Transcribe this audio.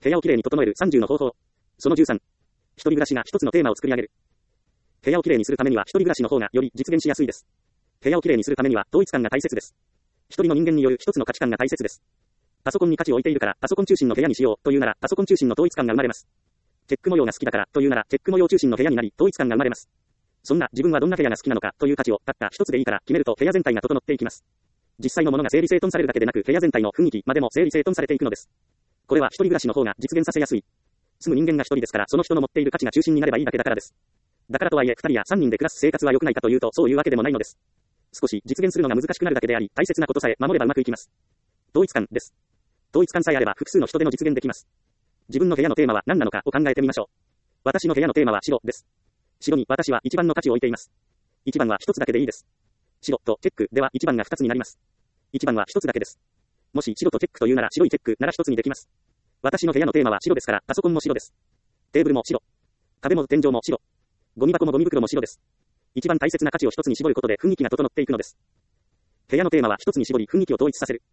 部屋をきれいに整える30の方法。その13。一人暮らしが一つのテーマを作り上げる。部屋をきれいにするためには一人暮らしの方がより実現しやすいです。部屋をきれいにするためには統一感が大切です。一人の人間による一つの価値観が大切です。パソコンに価値を置いているからパソコン中心の部屋にしようというならパソコン中心の統一感が生まれます。チェック模様が好きだからというならチェック模様中心の部屋になり統一感が生まれます。そんな自分はどんな部屋が好きなのかという価値をたった一つでいいから決めると部屋全体が整っていきます。実際のものが整理整頓されるだけでなく部屋全体の雰囲気までも整理整頓されていくのです。これは一人暮らしの方が実現させやすい。住む人間が一人ですからその人の持っている価値が中心になればいいだけだからです。だからとはいえ二人や三人で暮らす生活は良くないかというとそういうわけでもないのです。少し実現するのが難しくなるだけであり大切なことさえ守ればうまくいきます。統一感です。統一感さえあれば複数の人でも実現できます。自分の部屋のテーマは何なのかを考えてみましょう。私の部屋のテーマは白です。白に私は一番の価値を置いています。一番は一つだけでいいです。白とチェックでは一番が二つになります。一番は一つだけです。もし白とチェックというなら白いチェックなら一つにできます。私の部屋のテーマは白ですからパソコンも白です。テーブルも白。壁も天井も白。ゴミ箱もゴミ袋も白です。一番大切な価値を一つに絞ることで雰囲気が整っていくのです。部屋のテーマは一つに絞り雰囲気を統一させる。